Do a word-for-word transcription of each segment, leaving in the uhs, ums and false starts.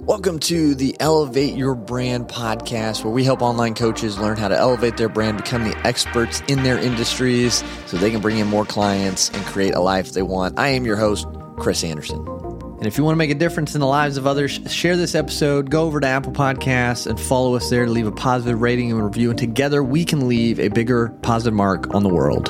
Welcome to the Elevate Your Brand podcast, where we help online coaches learn how to elevate their brand, become the experts in their industries so they can bring in more clients and create a life they want. I am your host, Chris Anderson. And if you want to make a difference in the lives of others, share this episode, go over to Apple Podcasts and follow us there to leave a positive rating and review. And together we can leave a bigger positive mark on the world.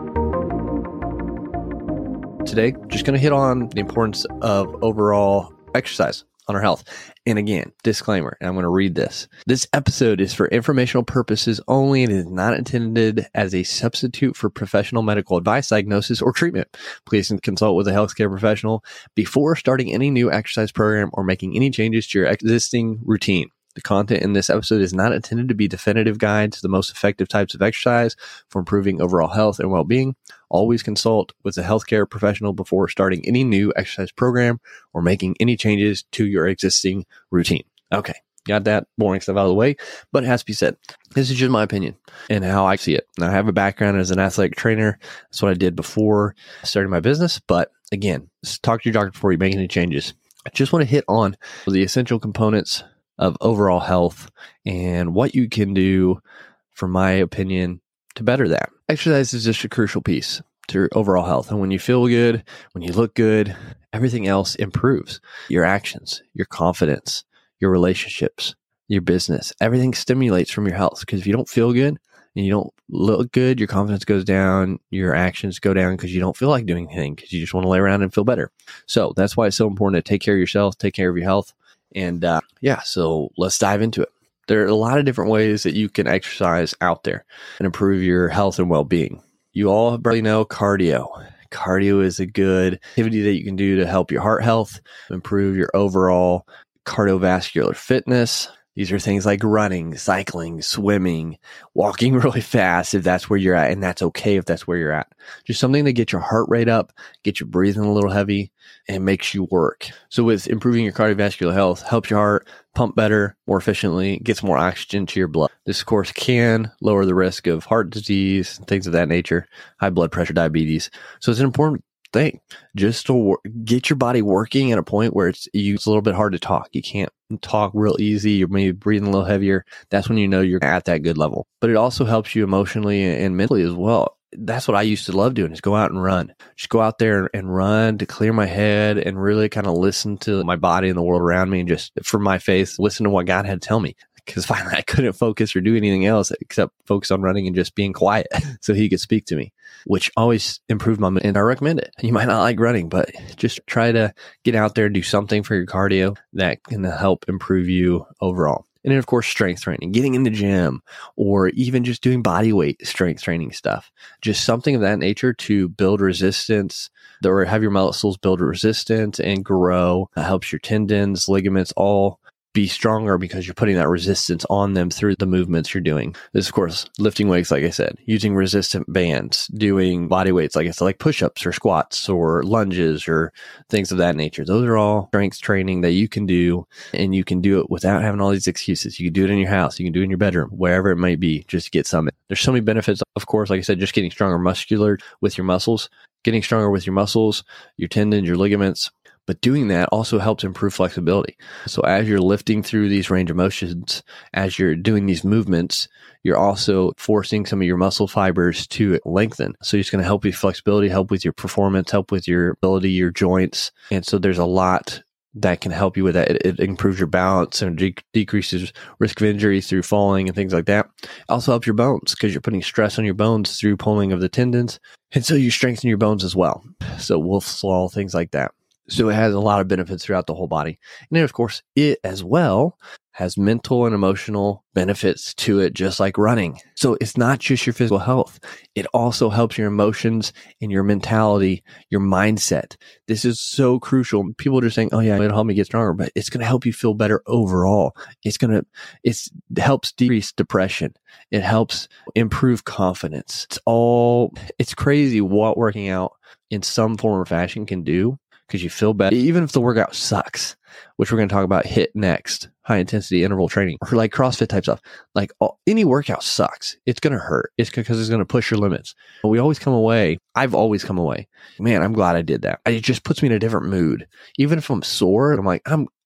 Today, just going to hit on the importance of overall exercise on our health. And again, disclaimer, and I'm going to read this. This episode is for informational purposes only and is not intended as a substitute for professional medical advice, diagnosis, or treatment. Please consult with a healthcare professional before starting any new exercise program or making any changes to your existing routine. The content in this episode is not intended to be definitive guide to the most effective types of exercise for improving overall health and well-being. Always consult with a healthcare professional before starting any new exercise program or making any changes to your existing routine. Okay, got that boring stuff out of the way, but it has to be said. This is just my opinion and how I see it. Now, I have a background as an athletic trainer. That's what I did before starting my business. But again, talk to your doctor before you make any changes. I just want to hit on the essential components of overall health and what you can do, for my opinion, to better that. Exercise is just a crucial piece to your overall health. And when you feel good, when you look good, everything else improves. Your actions, your confidence, your relationships, your business, everything stimulates from your health. Because if you don't feel good and you don't look good, your confidence goes down, your actions go down because you don't feel like doing anything because you just want to lay around and feel better. So that's why it's so important to take care of yourself, take care of your health. And uh, yeah, so let's dive into it. There are a lot of different ways that you can exercise out there and improve your health and well-being. You all probably know cardio. Cardio is a good activity that you can do to help your heart health, improve your overall cardiovascular fitness. These are things like running, cycling, swimming, walking really fast if that's where you're at, and that's okay if that's where you're at. Just something to get your heart rate up, get your breathing a little heavy, and makes you work. So with improving your cardiovascular health, helps your heart pump better, more efficiently, gets more oxygen to your blood. This, of course, can lower the risk of heart disease, things of that nature, high blood pressure, diabetes. So it's an important thing just to wor- get your body working at a point where it's, you, it's a little bit hard to talk. You can't talk real easy. You're maybe breathing a little heavier. That's when you know you're at that good level. But it also helps you emotionally and mentally as well. That's what I used to love doing, is go out and run. Just go out there and run to clear my head and really kind of listen to my body and the world around me, and just for my faith, listen to what God had to tell me. Because finally I couldn't focus or do anything else except focus on running and just being quiet so he could speak to me, which always improved my, and I recommend it. You might not like running, but just try to get out there and do something for your cardio that can help improve you overall. And then, of course, strength training, getting in the gym, or even just doing body weight strength training stuff. Just something of that nature to build resistance, or have your muscles build resistance and grow. That helps your tendons, ligaments, all be stronger because you're putting that resistance on them through the movements you're doing. This, of course, lifting weights, like I said, using resistant bands, doing body weights, like I said, like push-ups or squats or lunges or things of that nature. Those are all strength training that you can do, and you can do it without having all these excuses. You can do it in your house. You can do it in your bedroom, wherever it might be, just to get some. There's so many benefits, of course, like I said, just getting stronger muscular with your muscles, getting stronger with your muscles, your tendons, your ligaments. But doing that also helps improve flexibility. So as you're lifting through these range of motions, as you're doing these movements, you're also forcing some of your muscle fibers to lengthen. So it's going to help with flexibility, help with your performance, help with your ability, your joints. And so there's a lot that can help you with that. It, it improves your balance and de- decreases risk of injury through falling and things like that. It also helps your bones because you're putting stress on your bones through pulling of the tendons. And so you strengthen your bones as well. So wolf slaw, things like that. So it has a lot of benefits throughout the whole body. And then, of course, it as well has mental and emotional benefits to it, just like running. So it's not just your physical health. It also helps your emotions and your mentality, your mindset. This is so crucial. People are just saying, oh yeah, it'll help me get stronger, but it's going to help you feel better overall. It's going to, it's, it helps decrease depression. It helps improve confidence. It's all, it's crazy what working out in some form or fashion can do, because you feel better, even if the workout sucks, which we're going to talk about hit next, high intensity interval training, or like CrossFit type stuff. Like all, any workout sucks. It's going to hurt. It's because it's going to push your limits. But we always come away. I've always come away. Man, I'm glad I did that. It just puts me in a different mood. Even if I'm sore, I'm like, I'm,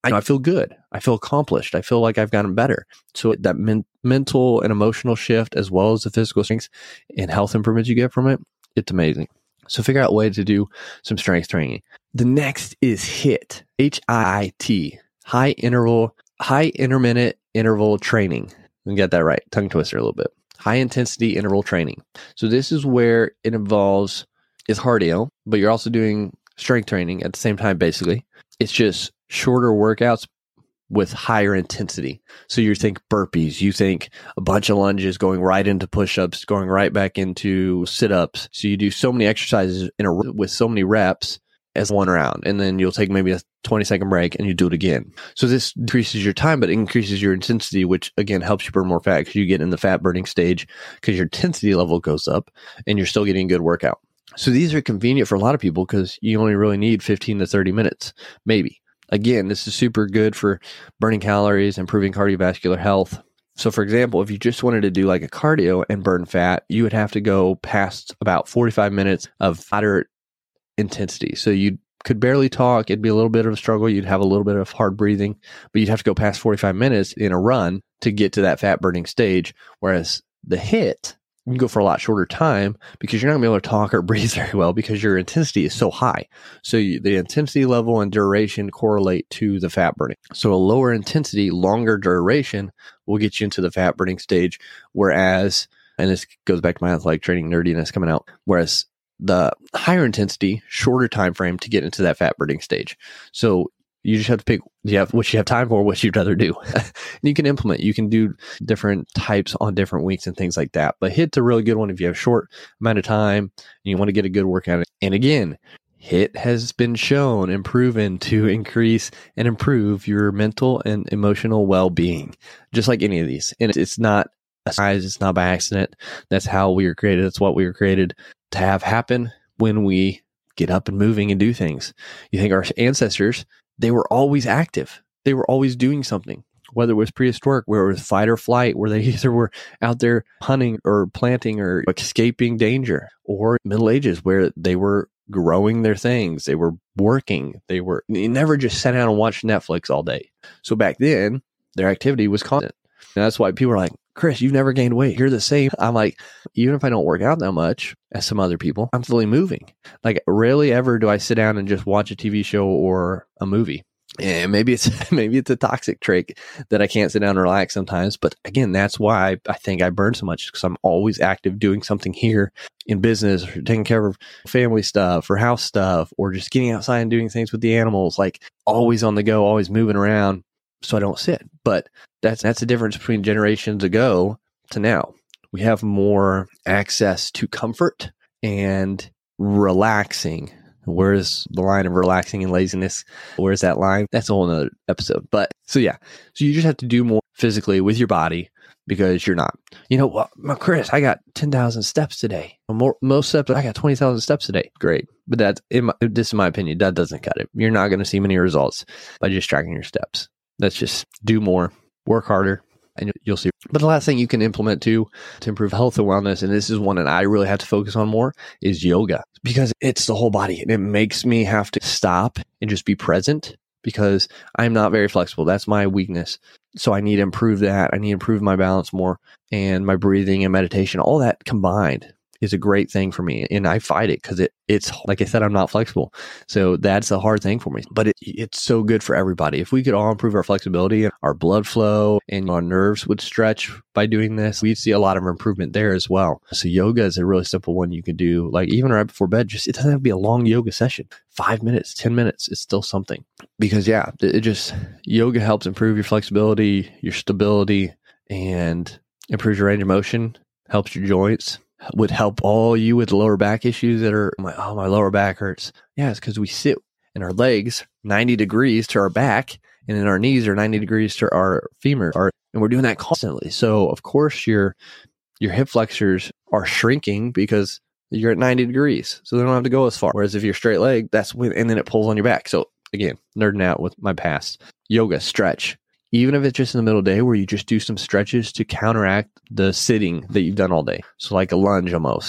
I, I feel good. I feel accomplished. I feel like I've gotten better. So that men- mental and emotional shift, as well as the physical strength and health improvements you get from it, it's amazing. So figure out a way to do some strength training. The next is HIIT, H I I T, high interval, high intermittent interval training. Let me get that right. Tongue twister a little bit. High intensity interval training. So this is where it involves, is cardio, but you're also doing strength training at the same time, basically. It's just shorter workouts with higher intensity. So you think burpees, you think a bunch of lunges going right into push-ups, going right back into sit-ups. So you do so many exercises in a, with so many reps as one round, and then you'll take maybe a twenty second break and you do it again. So this decreases your time, but it increases your intensity, which again helps you burn more fat because you get in the fat burning stage because your intensity level goes up and you're still getting a good workout. So these are convenient for a lot of people because you only really need fifteen to thirty minutes, maybe. Again, this is super good for burning calories, improving cardiovascular health. So for example, if you just wanted to do like a cardio and burn fat, you would have to go past about forty-five minutes of moderate intensity. So you could barely talk. It'd be a little bit of a struggle. You'd have a little bit of hard breathing, but you'd have to go past forty-five minutes in a run to get to that fat burning stage. Whereas the HIIT, you can go for a lot shorter time because you're not going to be able to talk or breathe very well because your intensity is so high. So you, the intensity level and duration correlate to the fat burning. So a lower intensity, longer duration will get you into the fat burning stage. Whereas, and this goes back to my athletic training nerdiness coming out, whereas the higher intensity, shorter time frame to get into that fat burning stage. So you just have to pick you have what you have time for, what you'd rather do. And you can implement. You can do different types on different weeks and things like that. But HIIT's a really good one if you have a short amount of time and you want to get a good workout. And again, HIIT has been shown and proven to increase and improve your mental and emotional well-being, just like any of these. And it's not a size, it's not by accident. That's how we were created. That's what we were created to have happen when we get up and moving and do things. You think our ancestors, they were always active. They were always doing something, whether it was prehistoric, where it was fight or flight, where they either were out there hunting or planting or escaping danger, or Middle Ages, where they were growing their things. They were working. They were, they never just sat down and watched Netflix all day. So back then, their activity was constant. And that's why people are like, Chris, you've never gained weight. You're the same. I'm like, even if I don't work out that much as some other people, I'm still moving. Like rarely ever do I sit down and just watch a T V show or a movie. And maybe it's maybe it's a toxic trait that I can't sit down and relax sometimes. But again, that's why I think I burn so much, because I'm always active doing something here in business, or taking care of family stuff or house stuff, or just getting outside and doing things with the animals, like always on the go, always moving around. So I don't sit. But that's that's the difference between generations ago to now. We have more access to comfort and relaxing. Where's the line of relaxing and laziness? Where's that line? That's a whole nother episode. But so yeah, so you just have to do more physically with your body because you're not. You know what, well, Chris, I got ten thousand steps today. More, most steps, I got twenty thousand steps today. Great. But that's, in my, this is my opinion, that doesn't cut it. You're not going to see many results by just tracking your steps. Let's just do more, work harder, and you'll see. But the last thing you can implement too to improve health and wellness, and this is one that I really have to focus on more, is yoga, because it's the whole body. And it makes me have to stop and just be present because I'm not very flexible. That's my weakness. So I need to improve that. I need to improve my balance more, and my breathing and meditation, all that combined is a great thing for me. And I fight it because it, it's, like I said, I'm not flexible. So that's a hard thing for me, but it, it's so good for everybody. If we could all improve our flexibility and our blood flow and our nerves would stretch by doing this, we'd see a lot of improvement there as well. So yoga is a really simple one you can do, like even right before bed. Just, it doesn't have to be a long yoga session. Five minutes, ten minutes, it's still something. Because yeah, it, it just, yoga helps improve your flexibility, your stability, and improves your range of motion, helps your joints. Would help all you with lower back issues that are, my, oh, my lower back hurts. Yeah, it's because we sit in our legs ninety degrees to our back, and then our knees are ninety degrees to our femur, our, and we're doing that constantly. So of course your your hip flexors are shrinking because you're at ninety degrees, so they don't have to go as far. Whereas if you're straight leg, that's when, and then it pulls on your back. So again, nerding out with my past. Yoga, stretch. Even if it's just in the middle of the day where you just do some stretches to counteract the sitting that you've done all day. So like a lunge almost.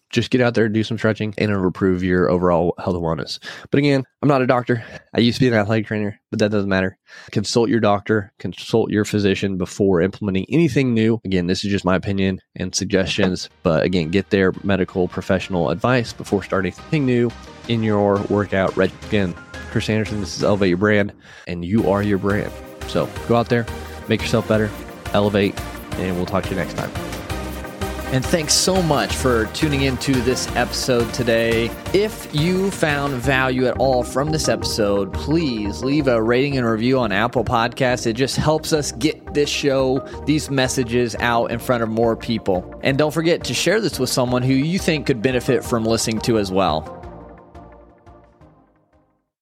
just get out there and do some stretching, and it'll improve your overall health and wellness. But again, I'm not a doctor. I used to be an athletic trainer, but that doesn't matter. Consult your doctor, consult your physician before implementing anything new. Again, this is just my opinion and suggestions, but again, get their medical professional advice before starting anything new in your workout regimen. Again, Chris Anderson, this is Elevate Your Brand, and you are your brand. So go out there, make yourself better, elevate, and we'll talk to you next time. And thanks so much for tuning into this episode today. If you found value at all from this episode, please leave a rating and review on Apple Podcasts. It just helps us get this show, these messages out in front of more people. And don't forget to share this with someone who you think could benefit from listening to as well.